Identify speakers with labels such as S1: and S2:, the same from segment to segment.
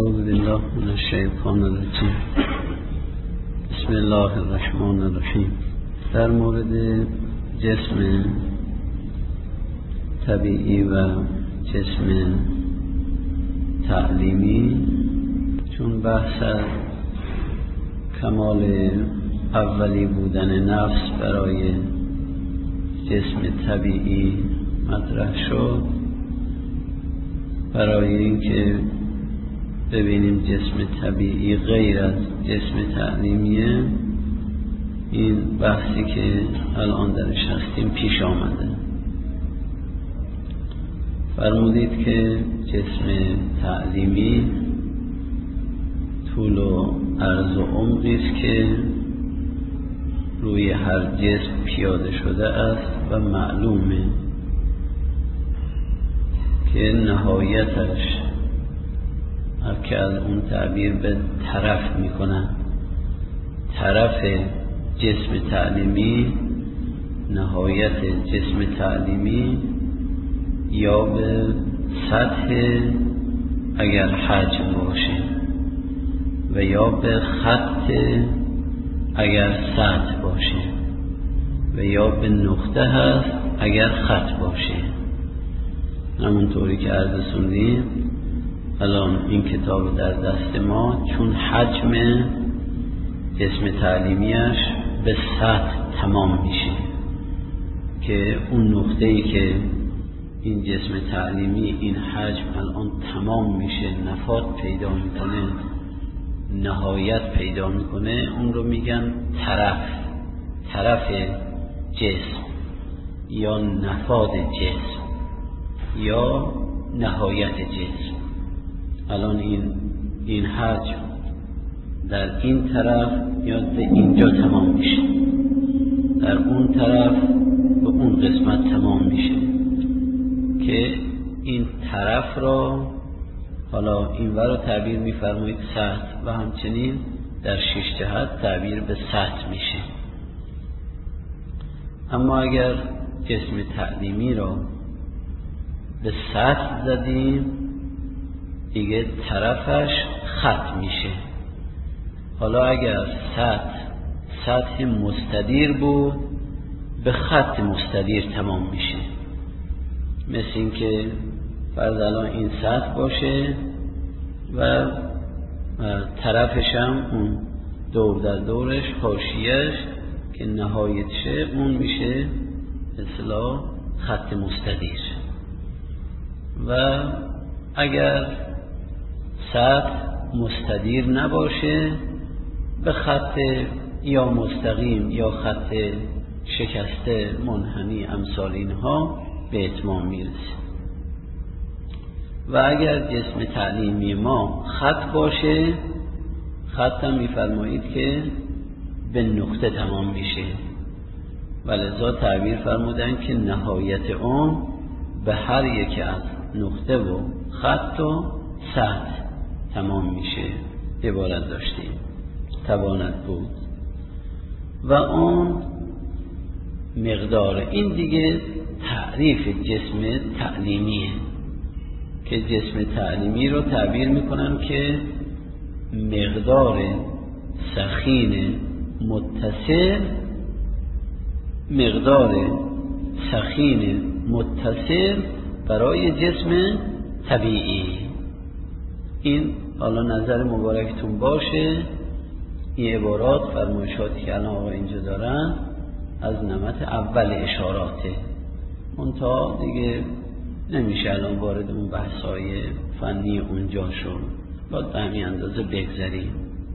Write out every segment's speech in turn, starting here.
S1: اعوذ بالله من الشیطان الرجیم. بسم الله الرحمن الرحیم. در مورد جسم طبیعی و جسم تعلیمی، چون بحث از کمال اولی بودن نفس برای جسم طبیعی مطرح شد، برای اینکه ببینیم جسم طبیعی غیر از جسم تعلیمیه، این بحثی که الان درش هستیم پیش آمده. فرمودید که جسم تعلیمی طول و عرض و عمقی است که روی هر جسم پیاده شده است و معلومه که نهایتش هر که از اون تعبیر به طرف میکنن، طرف جسم تعلیمی، نهایت جسم تعلیمی یا به سطح اگر حجم باشه و یا به خط اگر سطح باشه و یا به نقطه هست اگر خط باشه. همونطوری که عرض سوندیم الان این کتاب در دست ما، چون حجم جسم تعلیمیش به سطح تمام میشه که اون نقطه‌ای که این جسم تعلیمی این حجم الان تمام میشه، نفاذ پیدا میکنه، نهایت پیدا میکنه، اون رو میگن طرف جسم یا نفاذ جسم یا نهایت جسم. الان این حجم در این طرف یا به اینجا تمام میشه، در اون طرف به اون قسمت تمام میشه که این طرف را حالا این ور رو تعبیر میفرمایید سطح و همچنین در 6 جهت تعبیر به سطح میشه. اما اگر جسم تعلیمی را به سطح زدیم دیگه طرفش خط میشه. حالا اگر سطح مستدیر بود به خط مستدیر تمام میشه. مثل این که فرض الان این سطح باشه و طرفش هم اون دور در دورش حاشیه‌اش که نهایتشه اون میشه اصطلاح خط مستدیر. و اگر سطح مستدیر نباشه به خط یا مستقیم یا خط شکسته منحنی امثال اینها به اتمام میرسه. و اگر جسم تعلیمی ما خط باشه، خط هم میفرمایید که به نقطه تمام میشه و لذا تعبیر فرمودن که نهایت اون به هر یک از نقطه و خط و سطح تمام میشه. عبارت داشتیم تواند بود و اون مقدار. این دیگه تعریف جسم تعلیمیه که جسم تعلیمی رو تعبیر میکنن که مقدار سخین متصل برای جسم طبیعی. این حالا نظر مبارکتون باشه، این عبارات فرمایشاتی که الان آقا اینجا دارن از نمط اول اشاراته، منتها دیگه نمیشه الان وارد اون بحث‌های فنی اونجا شد، باید به همین اندازه بگذاریم.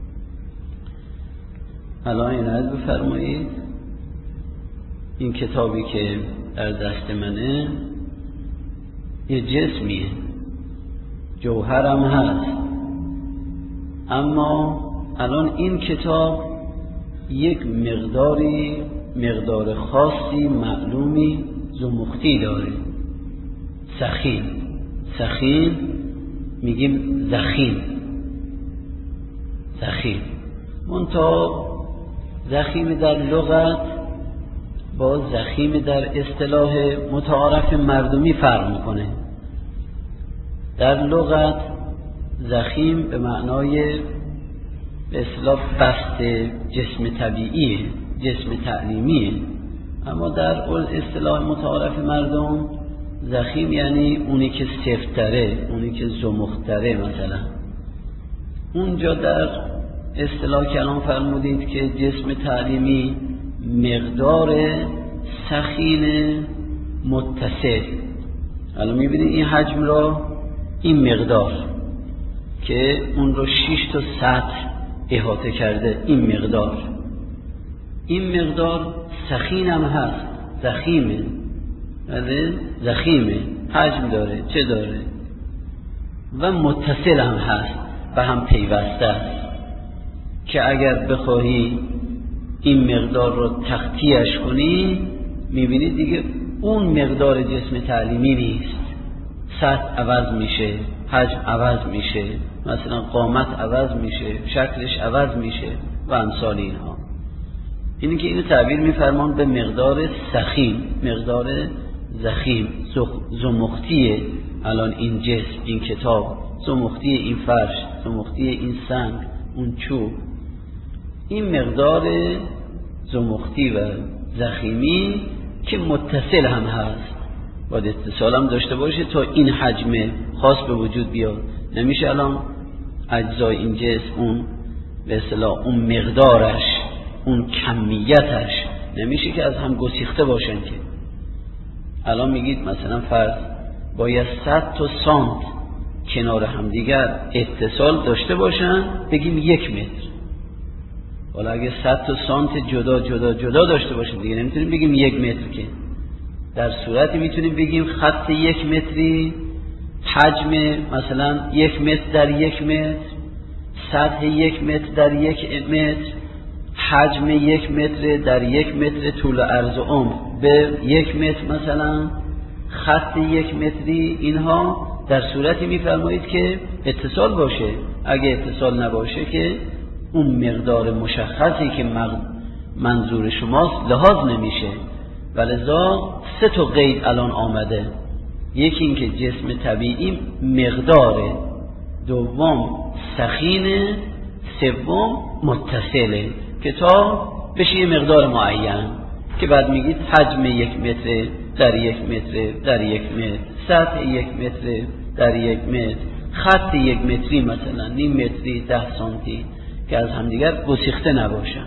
S1: الان عنایت بفرمایید این کتابی که در دست منه یه جسمیه، جوهرم هست، اما الان این کتاب یک مقدار خاصی معلومی زمختی داره. سخین میگیم زخیم منتها زخیم در لغت با زخیم در اصطلاح متعارف مردمی فرق میکنه. در لغت ضخیم به معنای به اصطلاح بسط جسم طبیعیه، جسم تعلیمیه، اما در اصطلاح متعارف مردم ضخیم یعنی اونی که سفت‌تره، اونی که زمخت‌تره. مثلا اونجا در اصطلاح کلام فرمودید که جسم تعلیمی مقدار سخین متصل. الان میبینید این حجم را، این مقدار که اون رو 6 تا سطح احاطه کرده، این مقدار سخین هم هست، ضخیمه، ضخیمه، حجم داره، چه داره، و متصل هم هست، به هم پیوسته است که اگر بخواهی این مقدار رو تخطیه‌اش کنی میبینید دیگه اون مقدار جسم تعلیمی نیست، سطح عوض میشه، حجم عوض میشه، مثلا قامت عوض میشه، شکلش عوض میشه و امثال اینها. اینی که اینو تعبیر میفرمان به مقدار سخیم، مقدار ضخیم، زمختی الان این جسم، این کتاب، زمختی این فرش، زمختی این سنگ، اون چوب، این مقدار زمختی و ضخیمی که متصل هم هست، باید اتصال هم داشته باشه تا این حجم خاص به وجود بیاد. نمیشه الان اجزای این جسم اون به اصطلاح اون مقدارش، اون کمیتش نمیشه که از هم گسیخته باشن که. الان میگید مثلا فرض باید 100 تا سانت کنار هم دیگر اتصال داشته باشن، بگیم 1 متر. حالا اگه 100 تا سانت جدا جدا جدا داشته باشن دیگه نمیتونیم بگیم 1 متر که. در صورتی میتونیم بگیم خط 1 متری، حجم مثلا 1 متر در 1 متر، سطح 1 متر در 1 متر، حجم 1 متر در 1 متر، طول عرض و عمق به 1 متر، مثلا خط 1 متری. اینها در صورتی میفرمایید که اتصال باشه. اگه اتصال نباشه که اون مقدار مشخصی که منظور شماست لحاظ نمیشه. ولذا 3 تا قید الان آمده. یکی این که جسم طبیعی مقداره، دوم سخینه، سوم متصله که تا بشه یه مقدار معین که بعد میگید حجم 1 متر در 1 متر در 1 متر، سطح 1 متر در 1 متر، خط 1 متری مثلا نیم متری 10 سانتی که از همدیگر گسیخته نباشن.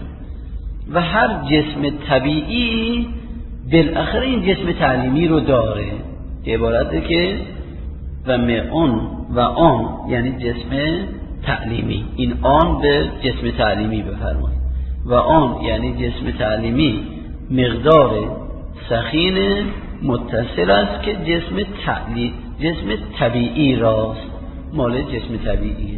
S1: و هر جسم طبیعی بالاخره این جسم تعلیمی رو داره که عبارته که و اون و آن یعنی جسم تعلیمی. این آن به جسم تعلیمی بفرمایید و آن یعنی جسم تعلیمی مقدار سخین متصل است که جسم طبیعی راست، مال جسم طبیعیه.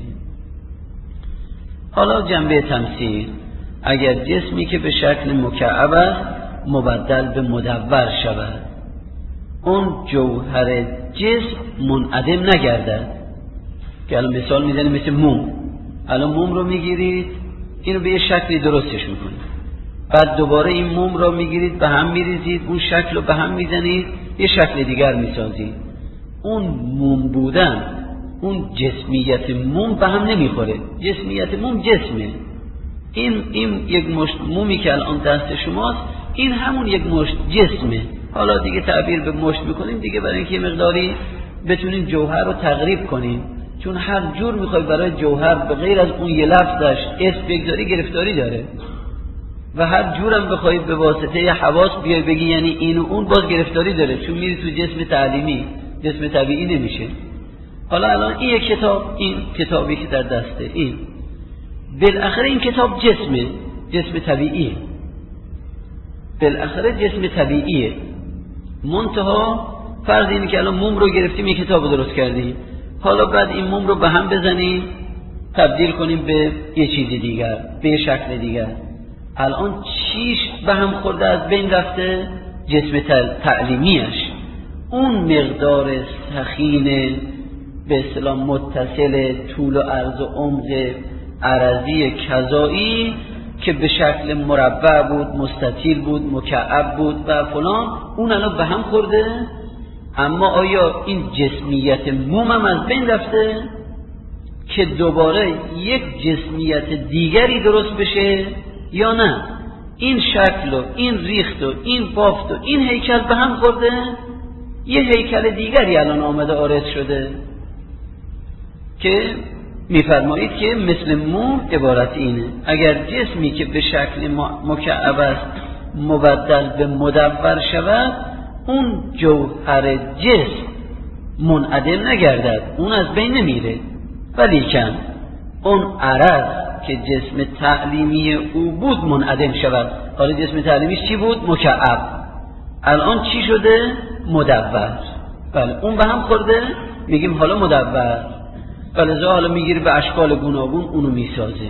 S1: حالا جنبه تمثیل، اگر جسمی که به شکل مکعب است مبدل به مدور شود، اون جوهر جسم منعدم نگردد. که الان مثال میزنیم مثل موم. الان موم رو میگیرید، اینو به یه شکلی درستش میکنید، بعد دوباره این موم رو میگیرید به هم میریزید، اون شکل رو به هم میزنید، یه شکل دیگر میسازید. اون موم بودن، اون جسمیت موم به هم نمیخوره. جسمیت موم جسمه. این یک مشت مومی که الان دست شماست، این همون یک مشت جسمه. حالا دیگه تعبیر به مشت میکنیم دیگه برای اینکه مقداری بتونیم جوهر رو تقریب کنیم، چون هر جور میخوای برای جوهر به غیر از اون یه لفظش اسم بگذاری گرفتاری داره، و هر جورم بخوای به واسطه حواس بیای بگی یعنی این و اون باز گرفتاری داره، چون میری تو جسم تعلیمی، جسم طبیعی نمیشه. حالا الان این یک کتاب، این کتابی که در دسته، این بالاخره این کتاب جسمه، جسم طبیعیه، بالاخره جسم طبیعیه. منتها فرض اینه که الان موم رو گرفتیم یک کتاب رو درست کردیم، حالا بعد این موم رو به هم بزنیم تبدیل کنیم به یه چیز دیگر، به یه شکل دیگر. الان چیش به هم خورده، از بین رفته؟ جسم تعلیمیش. اون مقدار سخین به اصطلاح متصل طول و عرض و عمق عرضی کذایی که به شکل مربع بود، مستطیل بود، مکعب بود و فلان، اون الان به هم خورده. اما آیا این جسمیت موم هم از بین رفته؟ که دوباره یک جسمیت دیگری درست بشه یا نه این شکل و این ریخت و این بافت و این هیکل به هم خورده، یه هیکل دیگری الان آمده عارض شده که میفرمایید که مثل موم عبارت اینه. اگر جسمی که به شکل مکعب است مبدل به مدور شود، اون جوهر جسم منعدم نگردد، اون از بین نمیره، ولیکن اون عرض که جسم تعلیمی او بود منعدم شود. حالا جسم تعلیمیش چی بود؟ مکعب. الان چی شده؟ مدور. بله اون به هم خورده، میگیم حالا مدور. بله حالا میگیره به اشکال گوناگون اونو میسازه،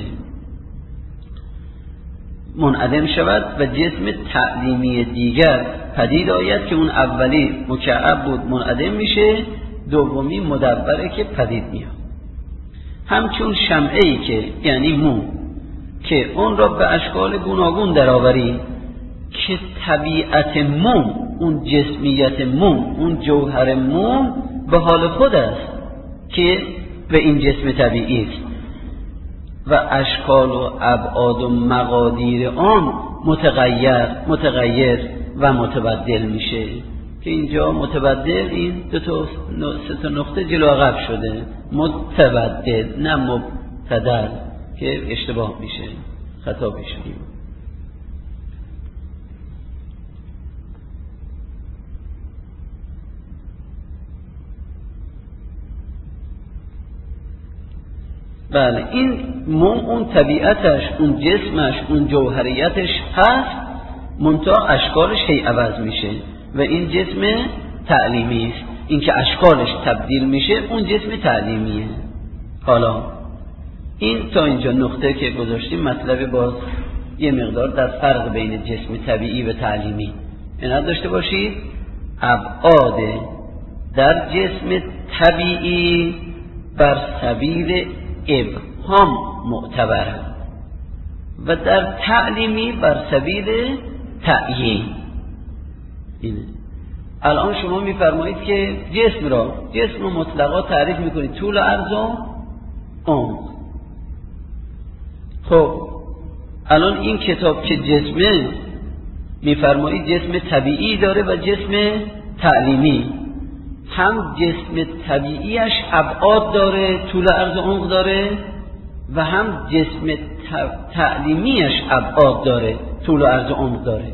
S1: منعدم شود و جسم تعلیمی دیگر پدید آید که اون اولی مکعب بود منعدم میشه، دومی مدوره که پدید میاد. همچون شمعه‌ای که یعنی موم که اون را به اشکال گوناگون درآوری که طبیعت موم، اون جسمیت موم، اون جوهر موم به حال خود است که به این جسم طبیعی است و اشکال و ابعاد و مقادیر آن متغیر و متبدل میشه که اینجا متبدل این سه تا نقطه جلو عقب شده، متبدل نه مبتدل که اشتباه میشه، خطا پیش میاد. بله این موم اون طبیعتش، اون جسمش، اون جوهریتش هست، منتها اشکالش هی عوض میشه و این جسم تعلیمی است. این که اشکالش تبدیل میشه اون جسم تعلیمیه. حالا این تا اینجا نقطه که گذاشتیم مطلب باز یه مقدار در فرق بین جسم طبیعی و تعلیمی عنایت داشته باشید. ابعاد در جسم طبیعی بر سبیل ابهام معتبره و در تعلیمی بر سبیل تعیین. اینه. الان شما میفرمایید که جسم رو مطلقا تعریف میکنید، طول عرض و عمق. خب الان این کتاب که جسمه میفرمایید جسم طبیعی داره و جسم تعلیمی. هم جسم طبیعیش ابعاد داره، طول عرض و عمق داره، و هم جسم تعلیمیش ابعاد داره، طول و عرض و عمق داره.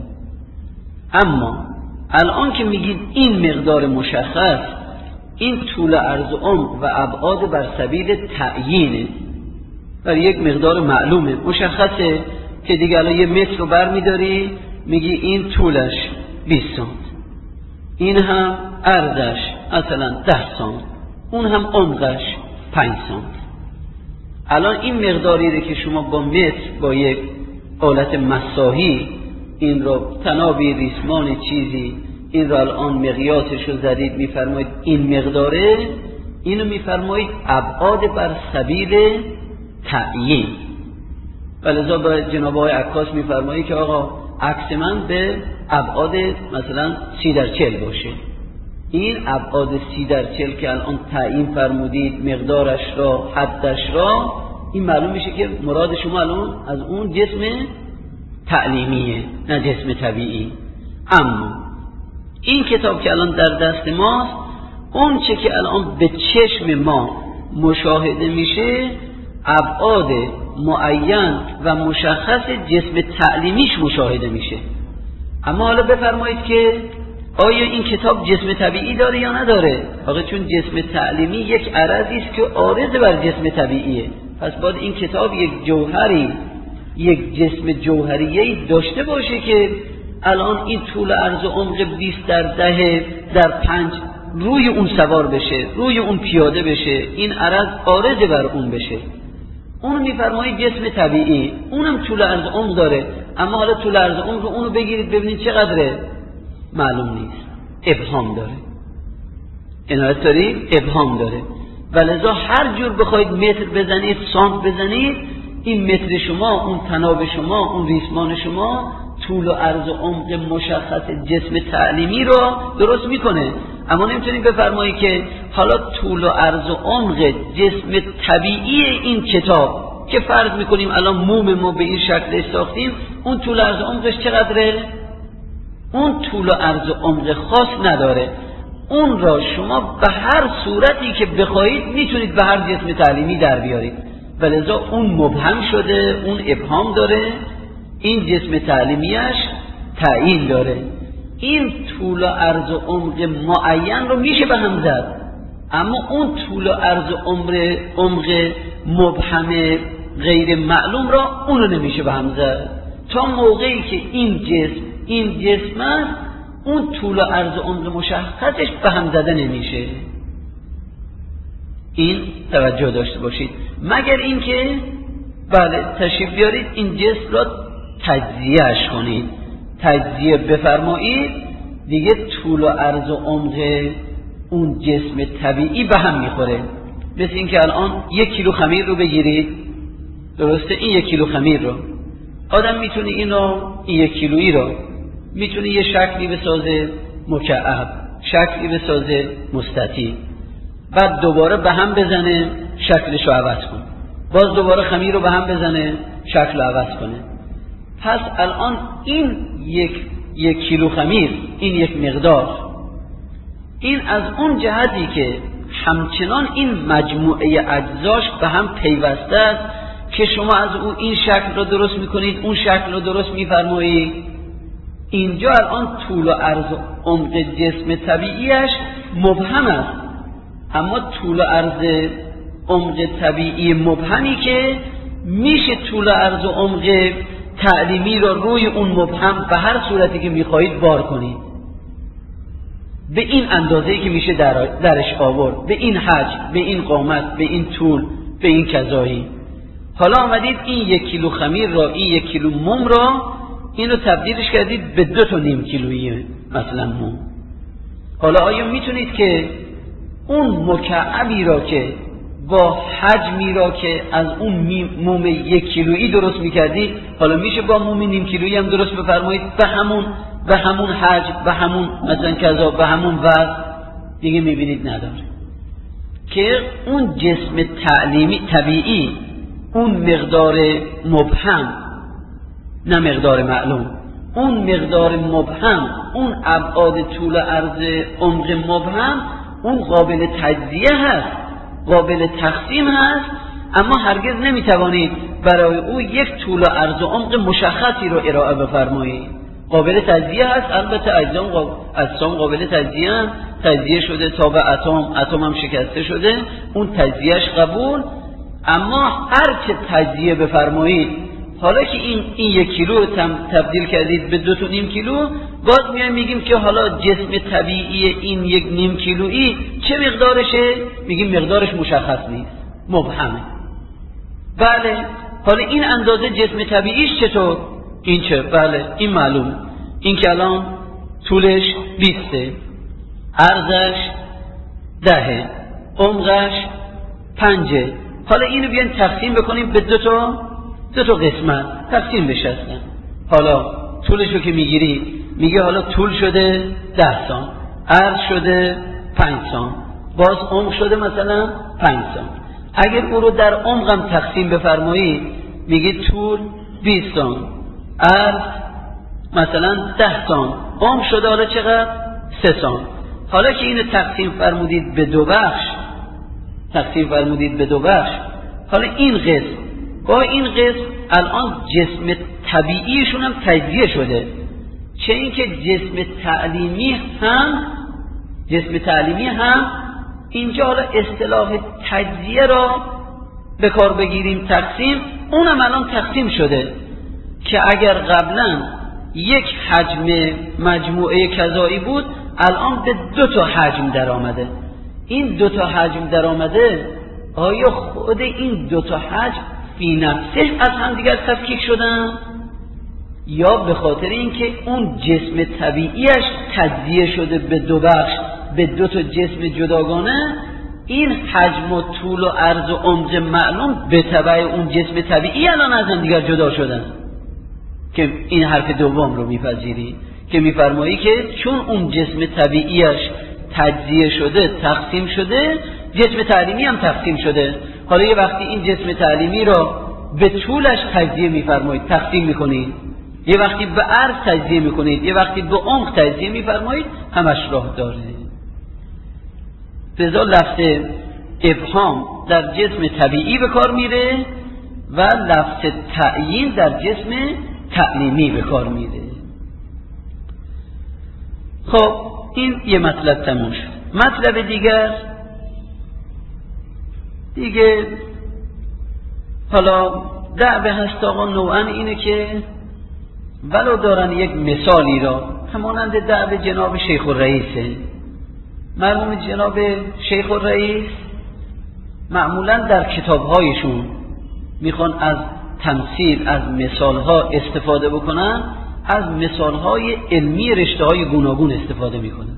S1: اما الان که میگید این مقدار مشخص، این طول عرض و عمق و ابعاد بر سبیل تعیینه، و یک مقدار معلومه مشخصه که دیگه الان یه متر رو بر میداری میگی این طولش 20 سانت، این هم عرضش مثلا 10 سانت، اون هم عمقش 5 سانت. الان این مقداری رو که شما با متر با یک آلت مساحی این رو تنابی ریسمان چیزی این رو الان مقیاسش رو زدید میفرمایید این مقداره، اینو میفرمایید ابعاد بر سبیل تعیین. ولذا به جناب آقای عکاس میفرمایید که آقا عکس من به ابعاد مثلا 30/40 باشه. این ابعاد 30/40 که الان تعیین فرمودید مقدارش را، حدش را، این معلوم میشه که مراد شما الان از اون جسم تعلیمیه نه جسم طبیعی. اما این کتاب که الان در دست ماست، اون چه که الان به چشم ما مشاهده میشه ابعاد معین و مشخص جسم تعلیمیش مشاهده میشه. اما حالا بفرمایید که آیا این کتاب جسم طبیعی داره یا نداره؟ آقا چون جسم تعلیمی یک عرضی است که عارض بر جسم طبیعیه، پس باید این کتاب یک جوهری، یک جسم جوهریه‌ای داشته باشه که الان این طول عرض و عمق 20/10/5 روی اون سوار بشه، روی اون پیاده بشه، این عرض عارض بر اون بشه. اون میفرمایید جسم طبیعی، اونم طول عرض و عمق داره، اما حالا طول عرض و عمق اونو بگیرید ببینید چقدره، معلوم نیست، ابهام داره. عنایت دارید؟ ابهام داره. ولذا هر جور بخواید متر بزنید، سانت بزنید، این متر شما، اون تناب شما، اون ریسمان شما طول و عرض و عمق مشخص جسم تعلیمی رو درست میکنه. اما نمیتونید بفرمایید که حالا طول و عرض و عمق جسم طبیعی این کتاب که فرض میکنیم الان موم ما به این شکل ساختیم، اون طول و عرض و عمقش چقدره؟ اون طول و عرض و عمق خاص نداره. اون را شما به هر صورتی که بخواید میتونید به هر جسم تعلیمی در بیارید، ولذا اون مبهم شده، اون ابهام داره، این جسم تعلیمیش تعیین داره. این طول و عرض و عمق معین رو میشه به هم زد، اما اون طول و عرض و عمق مبهم غیر معلوم را اون رو نمیشه به هم زد. تا موقعی که این جسم است، اون طول و عرض و عمق مشخصش به هم زده نمیشه. این توجه داشته باشید. مگر اینکه بله تشریف بیارید این جسم را تجزیهش کنید، تجزیه بفرمایید، دیگه طول و عرض و عمق اون جسم طبیعی به هم میخوره. مثل اینکه الان 1 کیلو خمیر رو بگیرید، درسته؟ این 1 کیلو خمیر رو آدم میتونه این 1 کیلویی رو میتونه یه شکلی بسازه مکعب، شکلی بسازه مستطیل، بعد دوباره به هم بزنه شکلش رو عوض کنه، باز دوباره خمیر رو به هم بزنه شکل رو عوض کنه. پس الان این 1 کیلو خمیر، این یک مقدار، این از اون جهتی که همچنان این مجموعه اجزاش به هم پیوسته است که شما از او این شکل رو درست میکنید، اون شکل رو درست میفرمایید. اینجا الان طول و عرض و عمق جسم طبیعیش مبهم است، اما طول و عرض عمق طبیعی مبهمی که میشه طول و عرض و عمق تعلیمی را روی اون مبهم به هر صورتی که میخواهید بار کنید، به این اندازه‌ای که میشه درش آورد، به این حجم، به این قامت، به این طول، به این کذایی. حالا آمدید این 1 کیلو خمیر را، این 1 کیلو موم را، اینو تبدیلش کردید به 2 تا نیم کیلویی مثلا موم. حالا آیا میتونید که اون مکعبی را که با حجمی را که از اون موم 1 کیلویی درست میکردید، حالا میشه با موم نیم کیلویی هم درست بفرمایید به همون حجم، به همون مثلا کذا، به همون وزن؟ دیگه میبینید نداره که اون جسم تعلیمی طبیعی، اون مقدار مبهم نه مقدار معلوم، اون مقدار مبهم، اون ابعاد طول عرض عمق مبهم، اون قابل تجزیه هست، قابل تقسیم هست، اما هرگز نمیتوانید برای او یک طول و عرض و عمق مشخصی رو ارائه بفرمایید. قابل تجزیه هست، البته اجسام قابل تجزیه هم، تجزیه شده تا به اتم هم شکسته شده، اون تجزیهش قبول، اما هر چه تجزیه بفرمایید، حالا که این 1 کیلو رو تبدیل کردید به 2 تا نیم کیلو، باز میایم میگیم که حالا جسم طبیعی این 1 نیم کیلویی چه مقدارشه؟ میگیم مقدارش مشخص نیست، مبهمه. بله، حالا این اندازه جسم طبیعیش چطور؟ این چه؟ بله این معلوم، این که الان طولش 20، عرضش 10، عمقش 5. حالا اینو بیان تقسیم بکنیم به 2 تا قسمت، تقسیم بشه اصلا. حالا طولشو که میگیری میگه حالا طول شده 10 سانت، عرض شده 5 سانت، باز عمق شده مثلا 5 سانت. اگر او رو در عمقم تقسیم بفرمایی میگه طول 20 سانت، عرض مثلا 10 سانت، عمق شده حالا چقدر؟ 3 سانت. حالا که اینو تقسیم فرمودید به 2 بخش، حالا این قسم با این قسم الان جسم طبیعیشون هم تجزیه شده، چه اینکه جسم تعلیمی هم اینجا حالا اصطلاح تجزیه را به کار بگیریم، تقسیم، اونم الان تقسیم شده که اگر قبلا یک حجم مجموعه کذایی بود، الان به 2 تا حجم در آمده. این 2 تا حجم در آمده، آیا خود این 2 تا حجم فی نفسه از هم دیگر تفکیک شدن، یا به خاطر اینکه اون جسم طبیعیش تجزیه شده به 2 بخش، به 2 تا جسم جداگانه، این حجم و طول و عرض و عمق معلوم به تبع اون جسم طبیعی الان از هم دیگر جدا شدن؟ که این حرف دوم رو میپذیری که میفرمایی که چون اون جسم طبیعیش تجزیه شده، تقسیم شده، جسم تعلیمی هم تقسیم شده. حالا یه وقتی این جسم تعلیمی را به طولش تجزیه می‌فرمایید، تقسیم می‌کنید، یه وقتی به عرض تجزیه می‌کنید، یه وقتی به عمق تجزیه می‌فرمایید، همش راه داره. لذا لفظ ابهام در جسم طبیعی به کار میره و لفظ تعیین در جسم تعلیمی به کار میره. خب این یه مطلب تموم شد. مطلب دیگه حالا دعوه هست آقا نوعا اینه که ولو دارن یک مثالی را، همانند دعوه جناب شیخ الرئیسه. مرحوم جناب شیخ الرئیس معمولا در کتابهایشون میخوان از تمثیل، از مثالها استفاده بکنن، از مثالهای علمی رشته‌های گوناگون استفاده میکنن.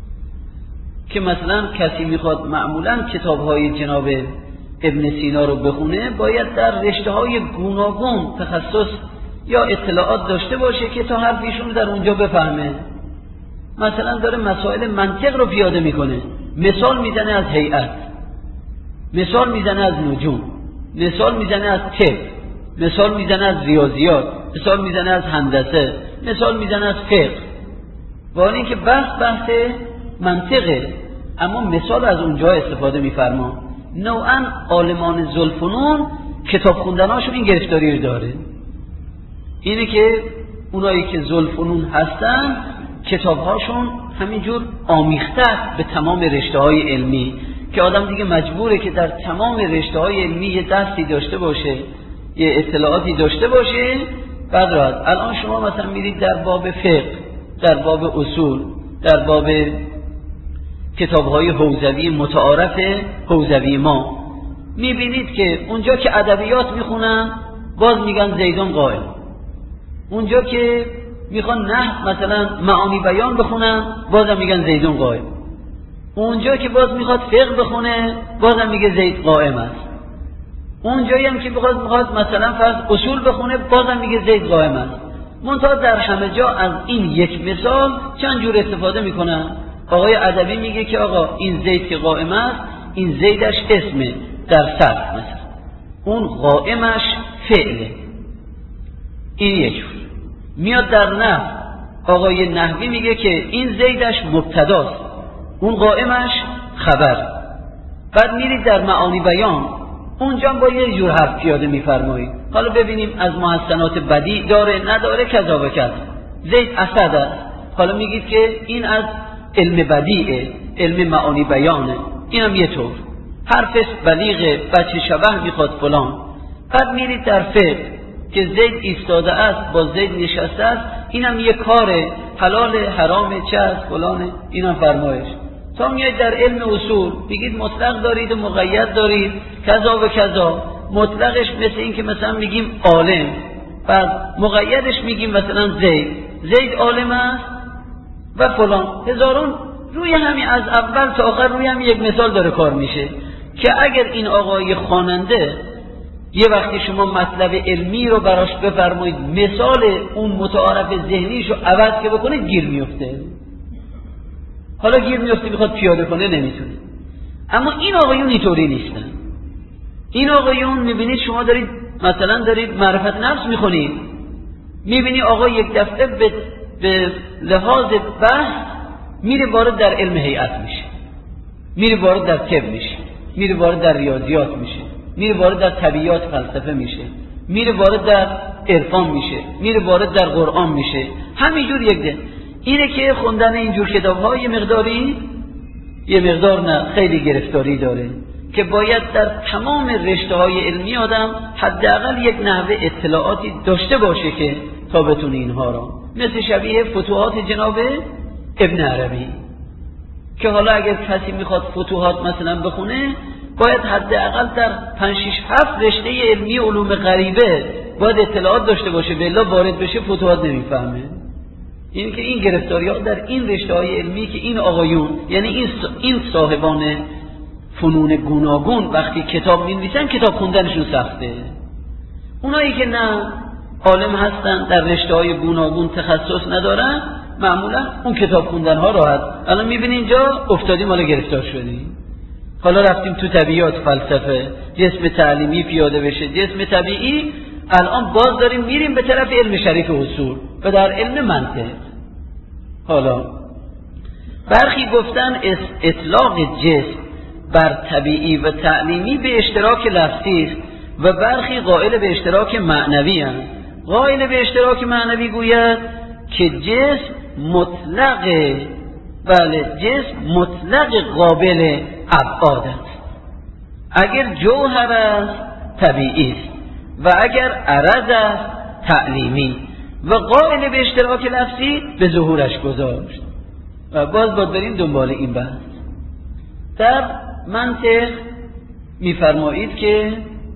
S1: که مثلا کسی میخواد معمولا کتابهای جناب ابن سینا رو بخونه، باید در رشته‌های گوناگون تخصص یا اطلاعات داشته باشه که تا حرفیشون در اونجا بفهمه. مثلا داره مسائل منطق رو پیاده میکنه، مثال میزنه از هیئت، مثال میزنه از نجوم، مثال میزنه از طب، مثال میزنه از ریاضیات، مثال میزنه از هندسه، مثال میزنه از فقه. با اینکه بحث منطقه، اما مثال از اونجا استفاده میفرما. نوعا عالمان ذوالفنون کتاب خوندناشون این گرفتاری رو داره، اینه که اونایی که ذوالفنون هستن کتابهاشون همینجور آمیخته به تمام رشته‌های علمی، که آدم دیگه مجبوره که در تمام رشته‌های علمی یه دستی داشته باشه، یه اطلاعاتی داشته باشه. بعد راحت الان شما مثلا میرید در باب فقه، در باب اصول، در باب کتاب‌های حوزوی متعارف حوزوی ما، میبینید که اونجا که ادبیات میخونن باز میگن زیدون قائم، اونجا که میخوان نحو مثلا معانی بیان بخونن بازم میگن زیدون قائم، اونجا که باز میخواد فقه بخونه بازم میگه زید قائم است، اونجایی هم که میخواد مثلا فرض اصول بخونه بازم میگه زید قائم است. منتها در همه جا از این یک مثال چند جور استفاده میکنن. آقای ادبی میگه که آقا این زید که قائم است، این زیدش اسمه در صرف، مثلا اون قائمش فعله. این یک جور. میاد در نحو، آقای نحوی میگه که این زیدش مبتداست، اون قائمش خبر. بعد میرید در معانی بیان، اونجا با یه جور حرف پیاده میفرمایید. حالا ببینیم از محسنات بدیع داره نداره، کذا و کذا. زید اسد است، حالا میگید که این از علم بدیعه، علم معانی بیانه، اینم یه طور. حرفش بلیغه، بچه شبه میخواد فلان. بعد میرید در فقه که زید ایستاده است با زید نشسته است، اینم یه کاره، حلال حرام چه است فلانه، اینم فرمایش. تا میاد در علم اصول بگید مطلق دارید و مقید دارید، کذا و کذا. مطلقش مثل این که مثلا میگیم عالم، بعد مقیدش میگیم مثلا زید عالم است و فلان. هزارون روی همین از اول تا آخر روی همین یک مثال داره کار میشه که اگر این آقای خواننده یه وقتی شما مطلب علمی رو براش بفرمایید، مثال اون متعارف ذهنیشو عوض که بکنه گیر میفته. حالا گیر میفته میخواد پیاده کنه نمیتونه. اما این آقایون اینطوری نیستن. این آقایون میبینید شما دارید مثلا معرفت نفس میخونید، میبینی آقا یک دفعه به لحاظ بحث میره وارد در علم هیئت میشه، میره وارد در طب میشه، میره وارد در ریاضیات میشه، میره وارد در طبیعیات فلسفه میشه، میره وارد در عرفان میشه، میره وارد در قرآن میشه. همینجور یک ده. اینه که خوندن اینجور کتاب‌ها یه مقدار نه خیلی گرفتاری داره که باید در تمام رشته‌های علمی آدم حداقل یک نحوه اطلاعاتی داشته باشه که تا بتونه اینها را، مثل شبیه فتوحات جناب ابن عربی، که حالا اگر کسی میخواد فتوحات مثلا بخونه باید حداقل در 5-6-7 رشته علمی علوم غریبه باید اطلاعات داشته باشه، بلا وارد بشه فتوحات نمیفهمه. این که این گرفتاری‌ها در این رشته‌های علمی که این آقایون، یعنی این صاحبان فنون گوناگون وقتی کتاب می‌نویسن کتاب خوندنشون سخته. اونایی که نه عالم هستن در رشته‌های گوناگون تخصص ندارن، معمولا اون کتاب خوندن ها راحت. الان میبینی اینجا افتادیم، حالا گرفتار شدیم، حالا رفتیم تو طبیعیات، فلسفه، جسم تعلیمی پیاده بشه، جسم طبیعی، الان باز داریم میریم به طرف علم شریف اصول و در علم منطق. حالا برخی گفتن اطلاق جسم بر طبیعی و تعلیمی به اشتراک لفظی است و برخی قائل به اشتراک معنوی هستند. قائل به اشتراک معنوی گوید که جسم مطلق، بله جسم مطلق قابل ابعاد است. اگر جوهر است طبیعی است و اگر عرض است تعلیمی، و قائل به اشتراک لفظی به ظهورش گذاشت. و باز بریم دنبال این بحث. در منطق میفرمایید که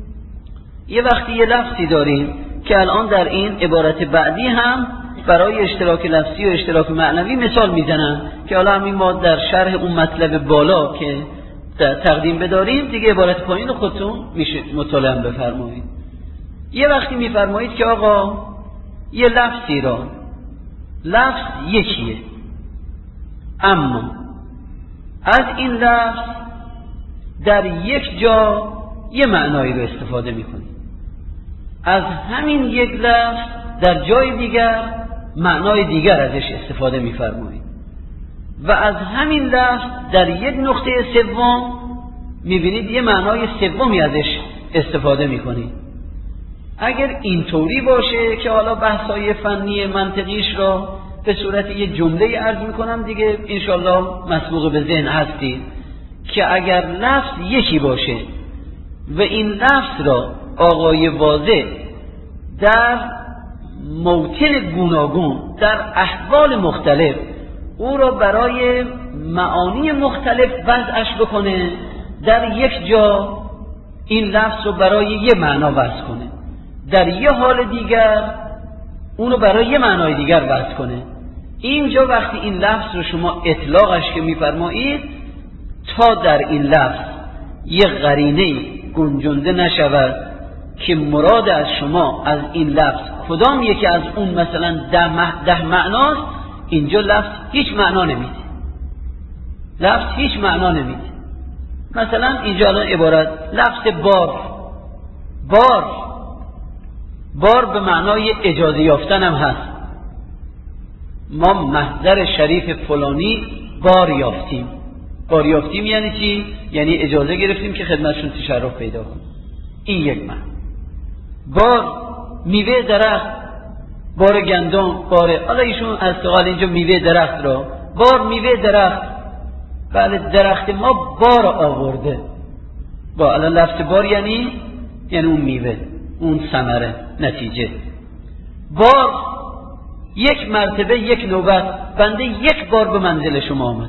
S1: یه وقتی یه لفظی داریم که الان در این عبارت بعدی هم برای اشتراک لفظی و اشتراک معنوی مثال میزنم که حالا همین ما در شرح اون مطلب بالا که تقدیم بداریم دیگه عبارت پایین رو خودتون میشه مطالعه بفرمایید. یه وقتی میفرمایید که آقا یه لفظی را، لفظ یکیه اما از این لفظ در یک جا یه معنایی رو استفاده میکنیم، از همین یک لفظ در جای دیگر معنای دیگر ازش استفاده میفرمایید و از همین لفظ در یک نقطه سوم میبینید یه معنای سومی ازش استفاده میکنید. اگر اینطوری باشه که حالا بحثای فنی منطقیش را به صورت یه جمله عرض میکنم دیگه انشالله مسبوق به ذهن هستید که اگر لفظ یکی باشه و این لفظ را آقای واضح در موطن گوناگون در احوال مختلف او را برای معانی مختلف وضعش بکنه، در یک جا این لفظ رو برای یه معنا وضع کنه، در یه حال دیگر اونو برای یه معنای دیگر وضع کنه. اینجا وقتی این لفظ رو شما اطلاقش که میفرمایید تا در این لفظ یه قرینه گنجنده نشود که مراد از شما از این لفظ کدام یکی از اون مثلا 10 معناست، اینجا لفظ هیچ معنا نمیده، لفظ هیچ معنا نمیده. مثلا اینجا الان عبارت لفظ بار به معنای اجازه یافتن هم هست. ما محضر شریف فلانی بار یافتیم. بار یافتیم یعنی چی؟ یعنی اجازه گرفتیم که خدمتشون تشرف پیدا کنیم. این یک معنی. بار میوه درخت، بار گندم، حالا ایشون از سوال اینجا میوه درخت را، بار میوه درخت، بله درخت ما بار آورده. با الان لفظ بار یعنی اون میوه، اون ثمره، نتیجه. بار یک مرتبه، یک نوبت، بنده یک بار به منزل شما آمدم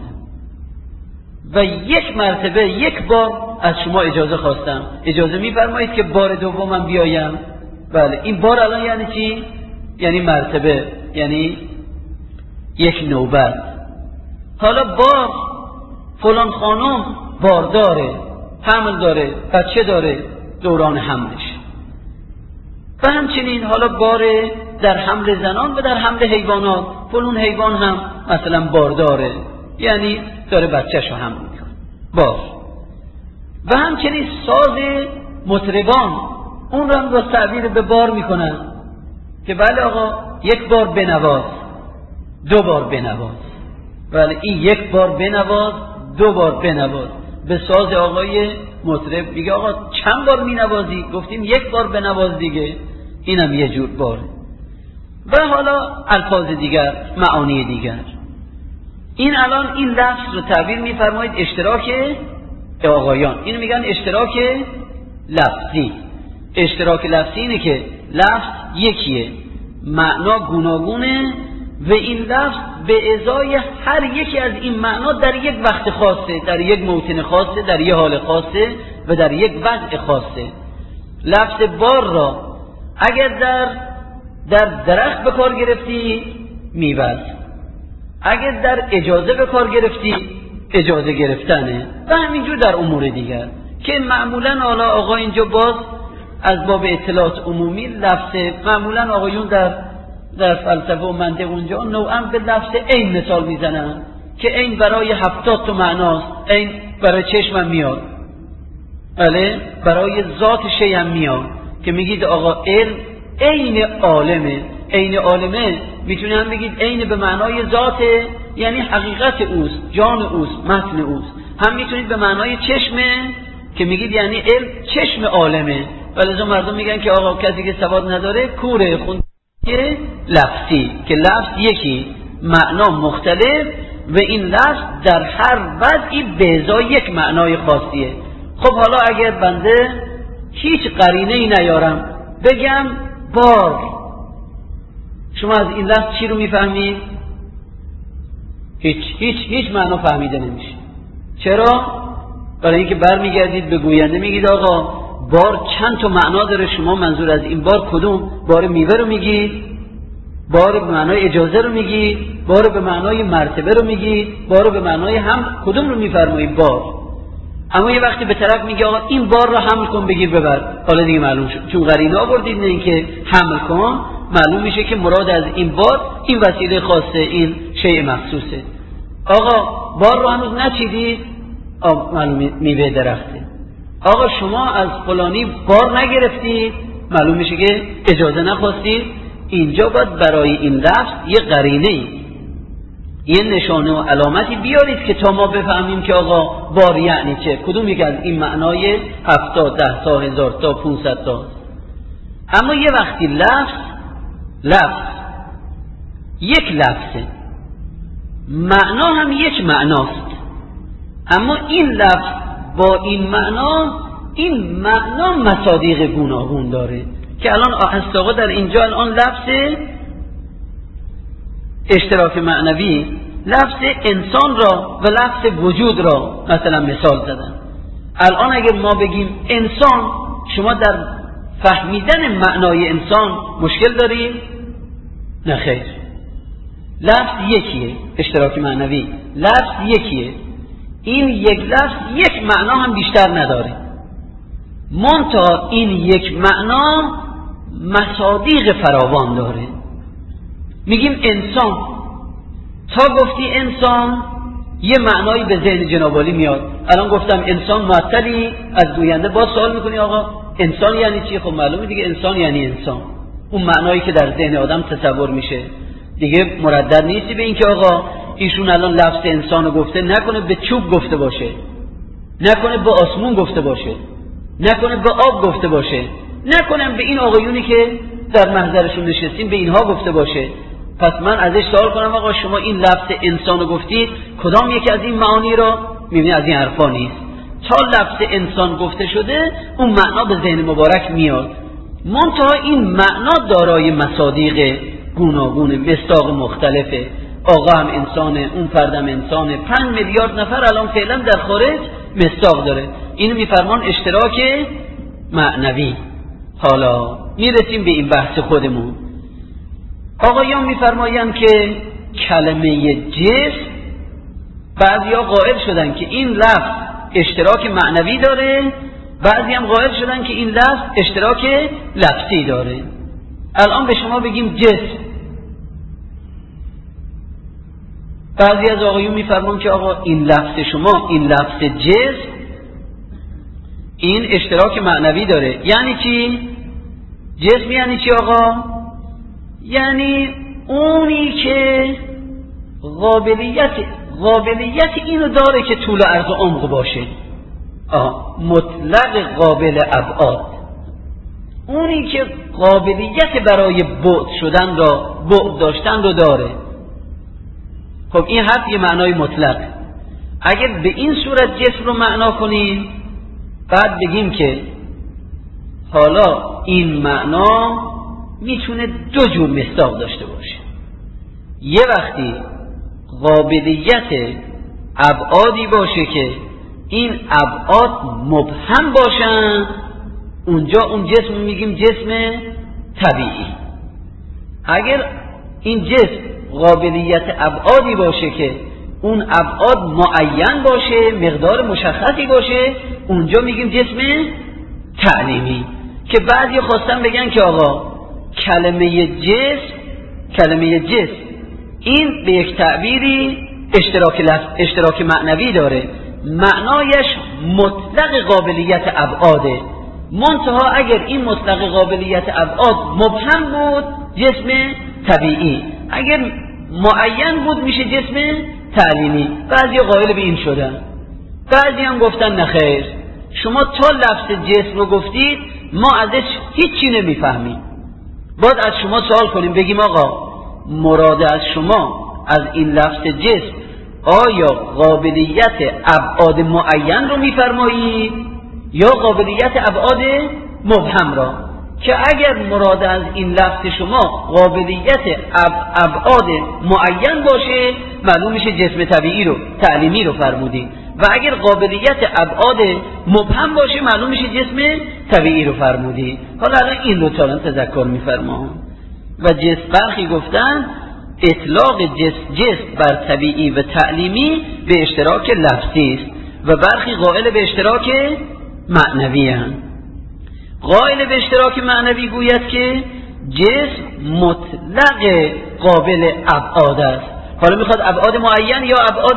S1: و یک مرتبه، یک بار از شما اجازه خواستم، اجازه میفرمایید که بار دومم بیایم. بله این بار الان یعنی چی؟ یعنی مرتبه، یعنی یک نوبت. حالا بار فلان خانم بار داره، حمل داره، بچه داره، دوران حملش. و همچنین حالا بار در حمل زنان و در حمل حیوانات، فلان حیوان هم مثلا بار داره، یعنی داره بچه‌شو حمل میکنه، بار. و همچنین ساز مطربان اون رو هم با تعبیر به بار میکنن که بله آقا یک بار بنواز، 2 بار بنواز. بله این یک بار بنواز، 2 بار بنواز. به ساز آقای مطرب میگه آقا چند بار مینوازی؟ گفتیم یک بار بنواز دیگه، اینم یه جور باره. و حالا الفاظ دیگر، معانی دیگر. این الان این لفظ رو تعبیر میفرمایید اشتراک آقایان، اینو میگن اشتراک لفظی. اشتراک لفظی اینه که لفظ یکیه، معنا گوناگونه و این لفظ به ازای هر یکی از این معنا در یک وقت خاصه، در یک موطن خاصه، در یک حال خاصه و در یک وضع خاصه. لفظ بار را اگر در درخت به کار گرفتی میوه، اگر در اجازه به کار گرفتی اجازه گرفتنه و همینجور در امور دیگر که معمولا حالا آقا اینجا باز از باب اطلاعات عمومی لفظ معمولا آقایون در در فلسفه و منطق اونجا نوعا به لفظ عین مثال میزنن که عین برای 70 تا معناست. عین برای چشمم میاد، بله، برای ذات شی هم میاد که میگید آقا علم عین عالمه. عین عالمه میتونه هم بگید عین به معنای ذاته، یعنی حقیقت اوست، جان اوست، متن اوست. هم میتونید به معنای چشمه که میگید یعنی علم چشم عالمه. ولی مردم میگن که آقا کسی که سواد نداره کوره، خونده لفظی، که لفظ یکی معنا مختلف و این لفظ در هر وضعی به ازای یک معنای خاصیه. خب حالا اگر بنده هیچ قرینه ای نیارم بگم بار، شما از این لفظ چی رو میفهمید؟ هیچ معنا فهمیده نمیشه. چرا؟ برای اینکه برمیگردید به گوینده میگید آقا بار چند تا معنا داره، شما منظور از این بار کدوم؟ بار میوه رو میگید، بار به معنای اجازه رو میگید، بار به معنای مرتبه رو میگید، بار به معنای هم کدوم رو میفرمایید؟ بار. اما یه وقتی به طرف میگه آقا این بار رو حمل کن بگیر ببر، حالا دیگه معلوم شد چون قرینه آوردید نه اینکه حمل کن، معلوم میشه که مراد از این بار این وسیله خاصه، این شیء مخصوصه. آقا بار رو هنوز نچیدید، معلوم میوه درخته. آقا شما از فلانی بار نگرفتید، معلوم میشه که اجازه نخواستید. اینجا باید برای این لفظ یه قرینه، یه نشانه و علامتی بیارید که تا ما بفهمیم که آقا بار یعنی چه، کدوم یک از این معنای 70 10 تا 1000 تا 500 تا. اما یه وقتی لفظ یک لفظه، معنا هم یک معناست، اما این لفظ با این معنا مصادیق گوناگون داره که الان آقا در اینجا الان لفظ اشتراک معنوی، لفظ انسان را و لفظ وجود را مثلا مثال زدن. الان اگر ما بگیم انسان، شما در فهمیدن معنای انسان مشکل دارید؟ نه خیر، لفظ یکیه، اشتراک معنوی لفظ یکیه، این یک لفظ یک معنا هم بیشتر نداره، منتها این یک معنا مصادیق فراوان داره. میگیم انسان، تا گفتی انسان یه معنایی به ذهن جناب عالی میاد. الان گفتم انسان معطلی، از گوینده باز سوال میکنی آقا انسان یعنی چی؟ خب معلومه دیگه انسان یعنی انسان، اون معنایی که در ذهن آدم تصور میشه. دیگه مردد نیستی به این که آقا ایشون الان لفظ انسانو گفته، نکنه به چوب گفته باشه، نکنه به آسمون گفته باشه، نکنه به آب گفته باشه، نکنه به این آقایونی که در محضرشون نشستیم به اینها گفته باشه. پس من ازش سوال کنم آقا شما این لفظ انسانو گفتید، کدام یکی از این معانی را؟ میبینی از این حرفا نیست. تا لفظ انسان گفته شده اون معنا به ذهن مبارک میاد، منتها این معنا دارای مصادیق گوناگونه، مصداق مختلفه. آقا هم انسانه، اون فردم انسانه، 5 میلیارد نفر الان فعلا در خارج مصداق داره. اینو میفرمان اشتراک معنوی. حالا میرسیم به این بحث خودمون. آقایان میفرمایند که کلمه جسم، بعضیا قائل شدن که این لفظ اشتراک معنوی داره، بعضی هم قائل شدن که این لفظ اشتراک لفظی داره. الان به شما بگیم جسم، بعضی از آقایون میفرمان که آقا این لفظ شما، این لفظ جسم، این اشتراک معنوی داره. یعنی چی؟ جسم یعنی چی آقا؟ یعنی اونی که قابلیت اینو داره که طول و عرض و عمق باشه، مطلق قابل ابعاد، اونی که قابلیت برای بعد شدن را، بعد داشتن رو داره. خب این حرف یه معنای مطلق. اگر به این صورت جسم رو معنا کنیم، بعد بگیم که حالا این معنا میتونه 2 جور مصداق داشته باشه. یه وقتی قابلیت ابعادی باشه که این ابعاد مبهم باشن، اونجا اون جسم میگیم جسم طبیعی. اگر این جسم قابلیت ابعادی باشه که اون ابعاد معین باشه، مقدار مشخصی باشه، اونجا میگیم جسم تعلیمی. که بعضی خواستن بگن که آقا کلمه جسم کلمه جسم این به یک تعبیری اشتراک معنوی داره، معنایش مطلق قابلیت ابعاده، منتها اگر این مطلق قابلیت ابعاد مبهم بود جسم طبیعی، اگر معین بود میشه جسم تعلیمی. بعضی قائل به این شدن، بعضی هم گفتن نخیر، شما تا لفظ جسم رو گفتید ما ازش هیچی نمیفهمیم، باید از شما سوال کنیم بگیم آقا مراد از شما از این لفظ جسم آیا قابلیت ابعاد معین رو میفرمایید یا قابلیت ابعاد مبهم را؟ که اگر مراد از این لفظ شما قابلیت ابعاد معین باشه معلوم میشه جسم طبیعی رو تعلیمی رو فرمودید، و اگر قابلیت ابعاد مبهم باشه معلوم میشه جسم طبیعی رو فرمودید. حالا الان این رو تا تذکر میفرمام. و جسم برخی گفتن اطلاق جسم بر طبیعی و تعلیمی به اشتراک لفظی است و برخی قائل به اشتراک معنوی هستند. قائل به اشتراک معنوی گوید که جسم مطلق قابل ابعاد است. حالا میخواد ابعاد معین یا ابعاد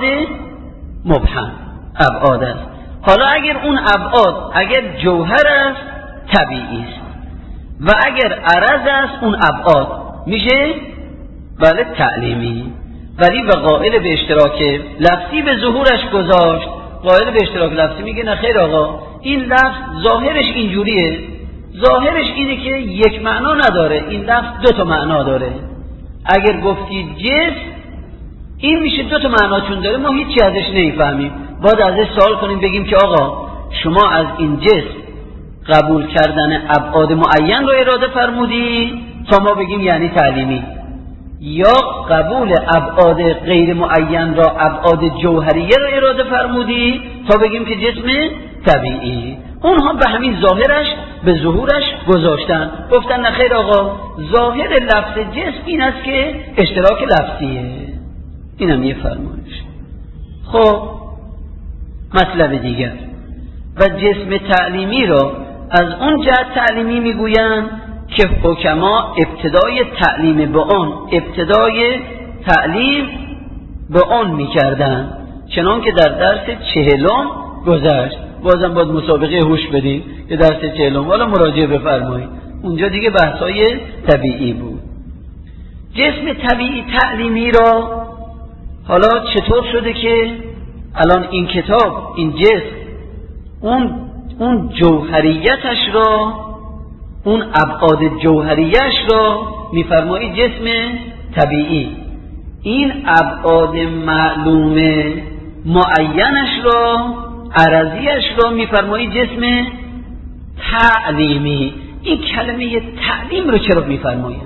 S1: مبهم ابعاد است. حالا اگر اون ابعاد اگر جوهر است طبیعی است و اگر عرض است اون ابعاد میشه بله تعلیمی. ولی و قائل به اشتراک لفظی به ظهورش گذاشت. قائل به اشتراک لفظی میگه نه خیر آقا این لفظ ظاهرش اینجوریه، ظاهرش اینه که یک معنا نداره، این لفظ دو تا معنا داره. اگر گفتید جسم این میشه دو تا معنا چون داره ما هیچی ازش نمیفهمیم، باید ازش سوال کنیم بگیم که آقا شما از این جسم قبول کردن ابعاد معین رو اراده فرمودی تا ما بگیم یعنی تعلیمی، یا قبول ابعاد غیر معین را ابعاد جوهریه را اراده فرمودی تا بگیم که جسم طبیعی. اونها به همین ظاهرش به ظهورش گذاشتن، گفتن نه خیر آقا ظاهر لفظ جسم این است که اشتراک لفظیه. اینم یه فرمایش. خب مطلب دیگر و جسم تعلیمی را از اون جهت تعلیمی میگویند که حکما ابتدای تعلیم به آن ابتدای تعلیم به آن میکردن، چنان که در درس 40 گذشت. بازم باید مسابقه هوش بدیم که درس 40 حالا مراجعه بفرمایید، اونجا دیگه بحثای طبیعی بود. جسم طبیعی تعلیمی را حالا چطور شده که الان این کتاب این جسم اون جوهریتش را اون ابعاد جوهریش را میفرمایی جسم طبیعی، این ابعاد معلوم معینش را عرضیش را میفرمایی جسم تعلیمی. این کلمه تعلیم رو چرا میفرمایی؟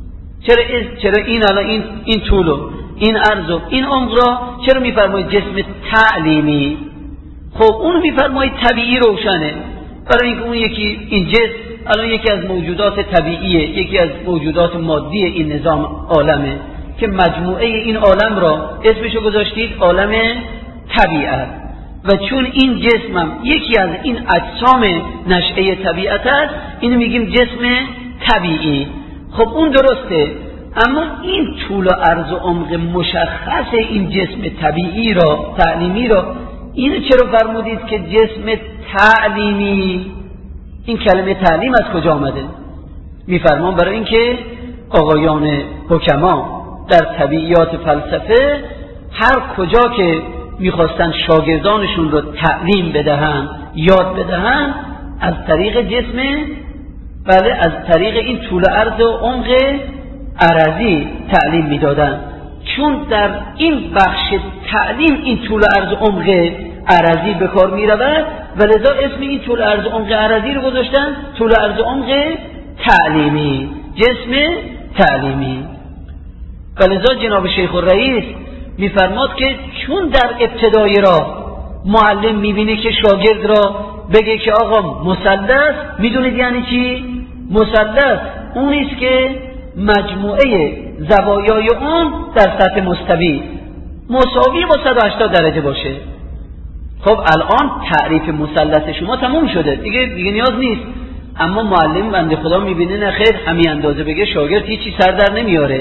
S1: چرا این الان این طول و این عرض و این عمق را چرا میفرمایی جسم تعلیمی؟ خب اون میفرمایی طبیعی روشنه، برای اینکه اون یکی این جسم الان یکی از موجودات طبیعیه، یکی از موجودات مادی این نظام عالمه که مجموعه این عالم را اسمشو گذاشتید عالم طبیعت، و چون این جسمم یکی از این اجسام نشأه طبیعت است اینو میگیم جسم طبیعی. خب اون درسته، اما این طول و عرض و عمق مشخص این جسم طبیعی را تعلیمی را اینو چرا فرمودید که جسم تعلیمی؟ این کلمه تعلیم از کجا آمده؟ میفرمان برای اینکه آقایان حکما در طبیعیات فلسفه هر کجا که میخواستن شاگردانشون رو تعلیم بدهن یاد بدهن از طریق جسم بله از طریق این طول عرض و عمق عرضی تعلیم میدادن، چون در این بخش تعلیم این طول عرض و عمق عرضی به کار میرود و لذا اسم این طول عرض و عمق عرضی رو گذاشتن طول عرض و عمق تعلیمی، جسم تعلیمی. و لذا جناب شیخ الرئیس میفرماد که چون در ابتدای راه معلم میبینه که شاگرد را بگه که آقا مثلث، میدونید یعنی چی؟ مثلث اونیست که مجموعه زوایای اون در سطح مستوی مساوی با 180 درجه باشه. خب الان تعریف مثلث شما تموم شده دیگه نیاز نیست، اما معلم بنده خدا میبینه نه خیر همین اندازه بگه شاگرد هیچی سر در نمیاره،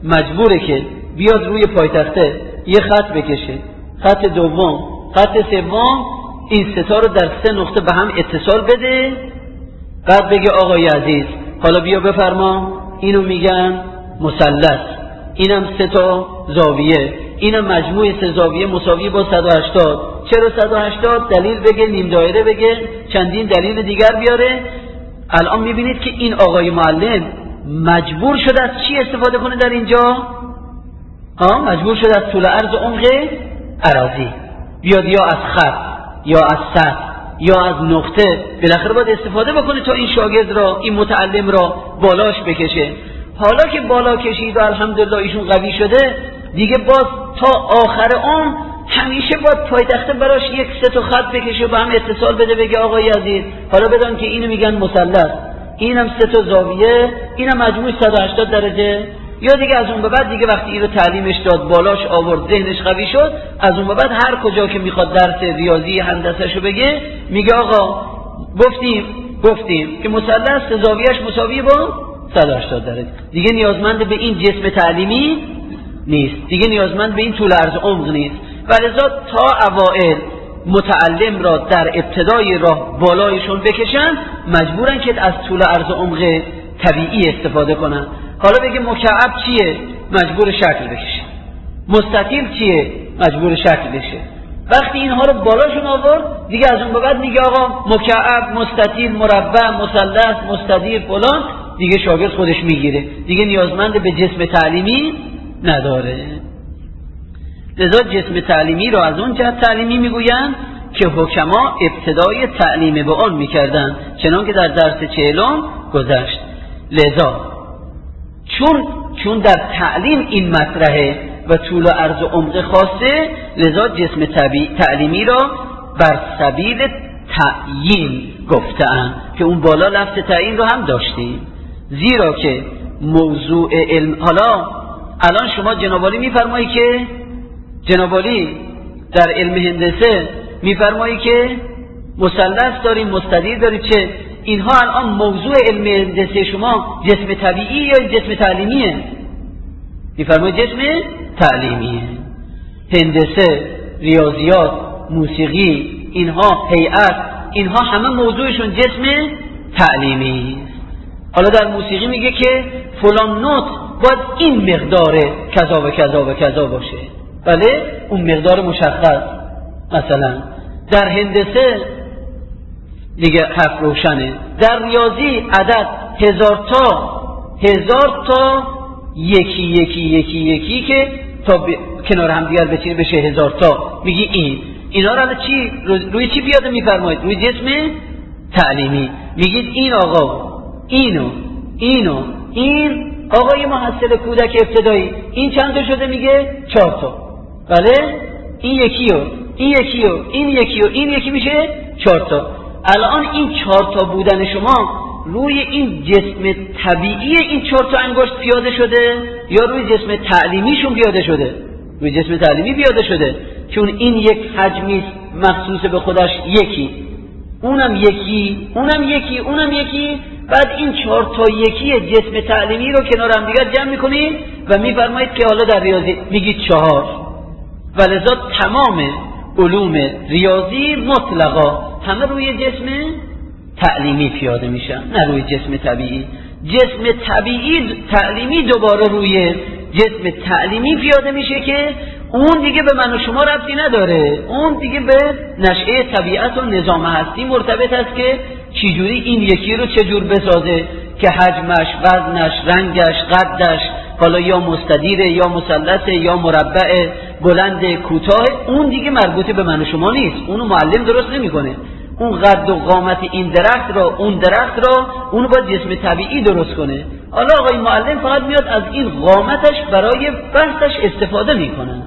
S1: مجبوره که بیاد روی پایتخته یه خط بکشه، خط دوم، خط سوم، این ستا رو در 3 نقطه به هم اتصال بده، بعد بگه آقای عزیز حالا بیا بفرما اینو میگن مثلث، اینم 3 تا زاویه، اینم مجموع 3 زاویه مساوی با 180. چرا 180؟ دلیل بگه، نیم دایره بگه، چندین دلیل دیگر بیاره. الان میبینید که این آقای معلم مجبور شده از چی استفاده کنه در اینجا؟ مجبور شده از طول عرض عمق اراضی بیاد، یا از خط یا از سطح یا از نقطه، بالاخره باید استفاده بکنه تا این شاگرد را، این متعلم را بالاش بکشه. حالا که بالا کشید و الحمدلله ایشون قوی شده، دیگه باز تا آخر عمر همیشه باید پایتخته براش یک 3 تا خط بکشه و به هم اتصال بده، بگه آقای عزیز حالا بدان که اینو میگن مثلث، اینم 3 تا زاویه، اینم مجموع 180 درجه. یا دیگه از اون به بعد دیگه وقتی اینو تعلیمش داد، بالاش آورد، ذهنش قوی شد، از اون به بعد هر کجا که میخواد درس ریاضی هندسه‌شو بگه، میگه آقا گفتیم که مثلث 3 زاویه‌اش مساوی با 180 درجه. دیگه نیازمند به این جسم تعلیمی نیست، دیگه نیازمند به این طول عرض عمق نیست. ولذا تا اوائل متعلم را در ابتدای راه بالایشون بکشن، مجبورن که از طول عرض عمق طبیعی استفاده کنن. حالا بگه مکعب چیه؟ مجبور شکل بکشه. مستطیل چیه؟ مجبور شکل بشه. وقتی اینها رو بالاشون آورد، دیگه از اون به بعد میگه آقا مکعب، مستطیل، مربع، مثلث، مستدیر، فلان، دیگه شاگرد خودش میگیره، دیگه نیازمند به جسم تعلیمی نداره. لذا جسم تعلیمی رو از اون جهت تعلیمی میگویند که حکما ابتدای تعلیم به آن میکردن، چنان که در درس 40 گذشت. لذا چون در تعلیم این مطرحه و طول و عرض و عمق خاصه، لذا جسم تعلیمی را بر سبیل تعیین گفتن، که اون بالا لفظ تعیین رو هم داشتیم. زیرا که موضوع علم، حالا الان شما جنابالی میفرمایی که جنابالی در علم هندسه میفرمایی که مثلث داریم، مستدیر داریم، چه اینها الان موضوع علم هندسه شما جسم طبیعی یا جسم تعلیمیه؟ میفرمایی جسم تعلیمیه. هندسه، ریاضیات، موسیقی، اینها هیئت، اینها همه موضوعشون جسم تعلیمی. حالا در موسیقی میگه که فلان نوت باید این مقدار کذا و کذا و کذا باشه، بله اون مقدار مشخص. مثلا در هندسه دیگه حرف روشنه، در ریاضی عدد 1000 تا یکی که تا کنار هم دیگر بچینه بشه 1000 تا، میگی اینا رو چی روی چی پیاده میفرمایید؟ روی جسم تعلیمی. میگید این آقا اینو این آقای محصل کودک ابتدایی این چند تا شده؟ میگه 4 تا. بله این یکی میشه 4 تا. الان این 4 تا بودن شما روی این جسم طبیعی این 4 تا انگشت پیاده شده یا روی جسم تعلیمیشون پیاده شده؟ روی جسم تعلیمی پیاده شده، چون این یک حجمی مخصوص به خودش، یکی اونم یکی. بعد این 4 تا یکی جسم تعلیمی رو کنار هم دیگر جمع میکنید و میفرمایید که حالا در ریاضی میگید 4. ولذا تمام علوم ریاضی مطلقا همه روی جسم تعلیمی پیاده میشن، نه روی جسم طبیعی. جسم طبیعی تعلیمی دوباره روی جسم تعلیمی پیاده میشه که اون دیگه به من و شما ربطی نداره، اون دیگه به نشأه طبیعت و نظام هستی مرتبط است که چجوری این یکی رو چجور بسازه که حجمش، وزنش، رنگش، قدش، حالا یا مستدیره یا مثلثه یا مربع، بلند، کوتاه، اون دیگه مربوط به من و شما نیست، اونو معلم درست نمیکنه. اون قد و قامت این درخت را، اون درخت را، اونو باید جسم طبیعی درست کنه. حالا آقای معلم فقط میاد از این قامتش برای بحثش استفاده میکنه.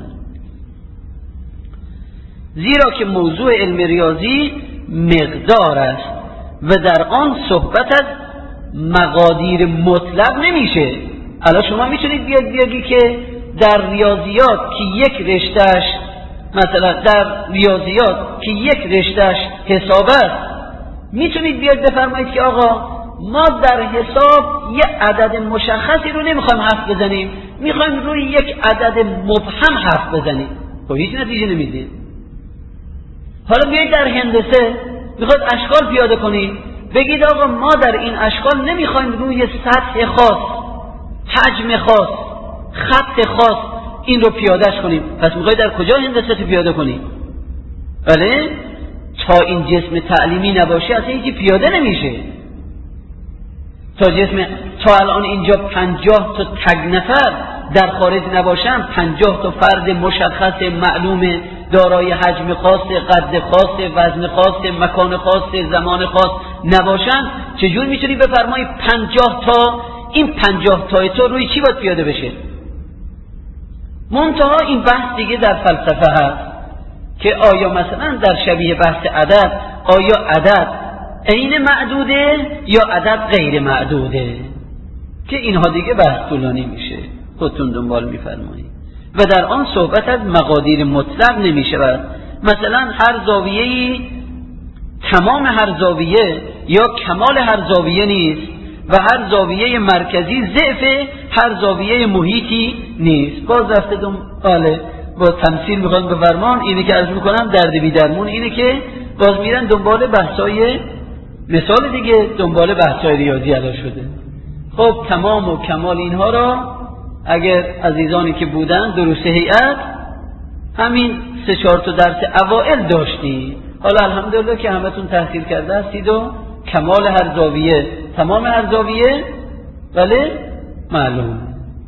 S1: زیرا که موضوع علم ریاضی مقدار است و در آن صحبت از مقادیر مطلق نمیشه. الان شما میتونید بیاگی که در ریاضیات که یک رشتهش، مثلا در ریاضیات که یک رشتهش حساب است، میتونید بیاد بفرمایید که آقا ما در حساب یه عدد مشخصی رو نمیخوایم حرف بزنیم، میخوایم روی یک عدد مبهم حرف بزنید، خب هیچ نتیجه نمیدید. حالا بیایید در هندسه میخواد اشکال پیاده کنید، بگید آقا ما در این اشکال نمیخوایم روی سطح خاص، حجم خاص، خط خاص این رو پیادهش کنیم. پس میخواید در کجا هندسه رو پیاده کنید؟ بله، تا این جسم تعلیمی نباشه اصلا هیچی پیاده نمیشه. تا الان اینجا 50 تا تگ نفر در خارج نباشن، 50 تا فرد مشخص معلوم دارای حجم خاص، قد خاص، وزن خاص، مکان خاص، زمان خاص نباشن، چجور میتونی بفرمایی 50 تا این 50 تا تو روی چی باید پیاده بشه؟ منتها این بحث دیگه در فلسفه هست که آیا مثلا در شبیه بحث عدد، آیا عدد عین معدوده یا عدد غیر معدوده، که اینها دیگه بحث طولانی میشه، خودتون دنبال میفرمایید. و در آن صحبت از مقادیر مطلق نمیشود. مثلا هر زاویه‌ای تمام هر زاویه یا کمال هر زاویه نیست و هر زاویه مرکزی ضعف هر زاویه محیطی نیست. باز رفته دنباله با تمثیل میخوان به فرمان، اینه که عرض میکنم درد بی درمون اینه که باز میرن دنبال بحثای مثال دیگه، دنبال بحثای ریاضی علا شده. خب تمام و کمال اینها را اگر عزیزانی که بودن دروس هیئت همین 3-4 تا درس اوائل داشتی، حالا الحمدلله که همتون تحصیل کرده هستید و کمال هر زاویه، تمام هر زاویه بله معلوم.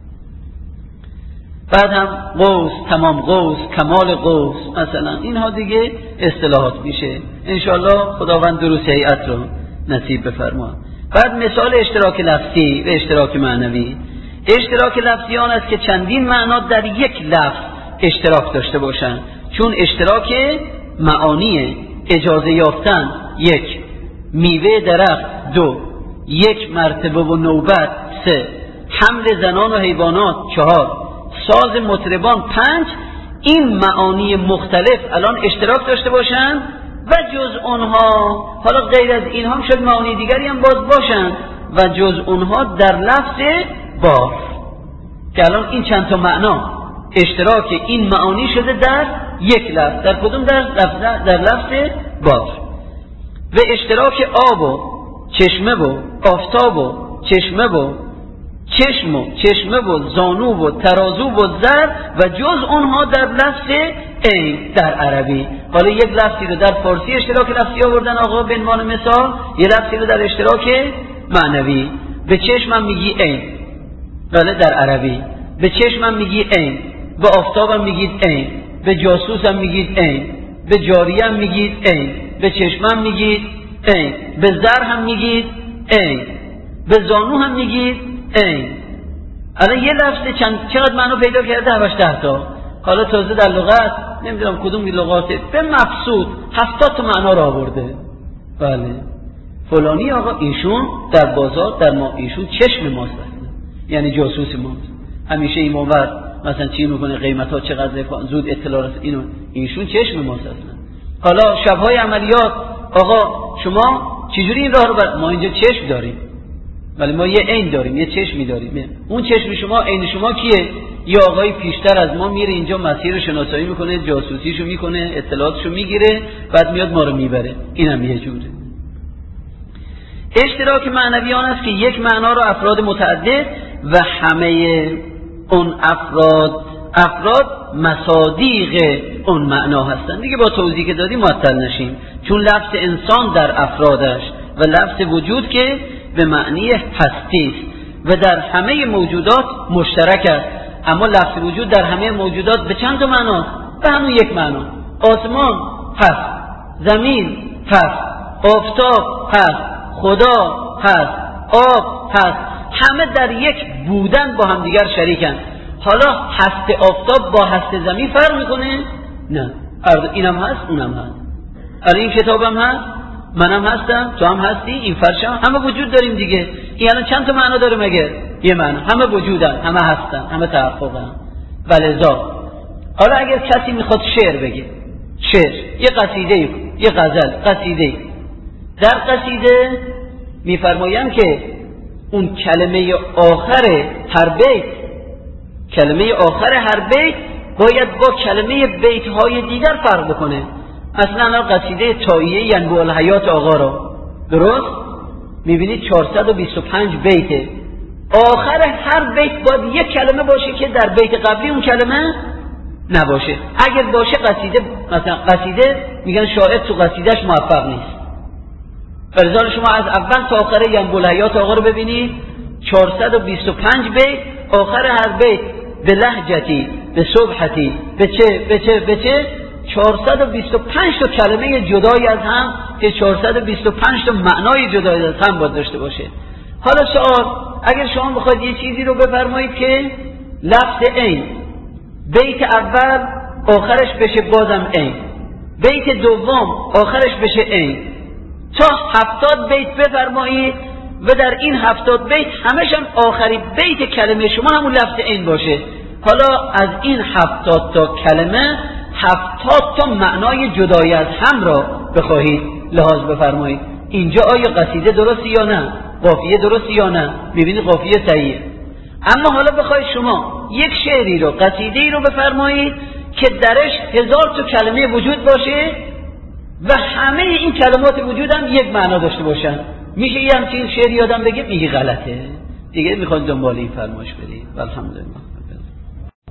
S1: بعد هم قوس، تمام قوس، کمال قوس، مثلا اینها دیگه اصطلاحات میشه. انشاءالله خداوند دروس هیئت رو نصیب بفرما. بعد مثال اشتراک لفظی و اشتراک معنوی. اشتراک لفظی آن است که چندین معنا در یک لفظ اشتراک داشته باشند، چون اشتراک معانی اجازه یافتن 1، میوه درخت 2، 1 مرتبه و نوبت 3، حمل زنان و حیوانات 4، ساز مطربان 5، این معانی مختلف الان اشتراک داشته باشند و جز اونها، حالا غیر از اینها هم شد معانی دیگری هم باز باشند و جز اونها در لفظ بار، که الان این چند تا معنا اشتراک این معانی شده در یک لفظ. در کدوم؟ در لفظ بار. و اشتراک آب و چشمه و آفتاب و چشمه و چشمه و زانو و ترازو و زر و جز اونها در لفظ عین در عربی. حالا یک لفظی رو در فارسی اشتراک لفظی آوردن آقا به عنوان مثال، یه لفظی رو در اشتراک معنوی. به چشمم میگی عین، بله در عربی. به چشمم میگی عین، به آفتابم میگید عین، به جاسوسم میگید عین، به جاریم میگید عین، به چشمم میگید عین، به زر هم میگید عین، به زانو هم میگید عین. الان یه لفظ چقدر معنا پیدا کرده؟ 7-8 تا. حالا تازه در لغت نمیدونم کدوم لغاته به مقصود 70 تا معنا را آورده. بله فلانی آقا ایشون در بازار در ما ایشون چشم ماست، یعنی جاسوس ماست، همیشه این موقع مثلا چی میکنه، قیمتا چقدر، زود اطلاع رسید، اینو ایشون چشم ماست اصلا. حالا شبهای عملیات آقا شما چجوری این راه رو ما اینجا چشم داریم، ولی ما یه عین داریم، یه چشمی داریم. اون چشم شما عین شما کیه؟ یه آقای پیشتر از ما میره اینجا مسیر شناسایی میکنه، جاسوسیشو میکنه، اطلاعاتشو میگیره، بعد میاد ما رو میبره. اینم یه جوره. اشتراک معنوی آن است که یک معنا را افراد متعدد و همه اون افراد مصادیق اون معنا هستند. دیگه با توضیح که دادیم معطل نشیم، چون لفظ انسان در افرادش و لفظ وجود که به معنی هستی است و در همه موجودات مشترک است. اما لفظ وجود در همه موجودات به چند تا معنا؟ به همون یک معنا. آسمان هست، زمین هست، آفتاب هست، خدا هست، آب هست، همه در یک بودن با هم دیگر شریکن. حالا هست آفتاب با هست زمین فرق میکنه؟ نه، اینم هست اونم هست. حالا این کتابم هست، منم هستم، تو هم هستی، این فرشم، همه وجود داریم دیگه. این الان چند تا معنا داره مگه؟ یه معنا. همه وجودن، همه هستن، همه تحققن. ولذا حالا اگر کسی میخواد شعر بگه، شعر، یه قصیده، یه غزل، قصیده، در قصیده میفرمایم که اون کلمه آخر هر بیت کلمه آخر هر بیت باید با کلمه بیت های دیگر فرق بکنه. مثلا قصیده تاییه ینبوع الحیات آقا را درست میبینید 425 بیته، آخر هر بیت باید یک کلمه باشه که در بیت قبلی اون کلمه نباشه. اگر باشه قصیده، مثلا قصیده میگن شاعر تو قصیدهش موفق نیست. فرضان شما از اول تا آخر ینبوع الحیات آقا رو ببینید 425 بیت، آخر هر بیت به لهجتی، به صبحتی، به چه 425 تا کلمه جدایی از هم که 425 تا معنای جدایی از هم باید داشته باشه. حالا سوال، اگر شما بخواید یه چیزی رو بفرمایید که لفظ عین بیت اول آخرش بشه بازم عین، بیت دوم آخرش بشه عین، تا 70 بیت بفرمایید و در این 70 بیت همش هم آخری بیت کلمه شما همون لفظ عین باشه. حالا از این 70 تا کلمه 70 تا معنای جدایی از هم را بخواهید لحاظ بفرمایید. اینجا آیا قصیده درستی یا نه؟ قافیه درستی یا نه؟ میبینید قافیه صحیحه. اما حالا بخواید شما یک شعری رو، قصیده‌ای رو بفرمایید که درش 1000 تا کلمه وجود باشه و همه این کلمات وجود هم یک معنا داشته باشن، میشه یه همچین شعری آدم بگه میگه غلطه دیگه، میخواد دنبال این فرمایش برید. الحمدلله.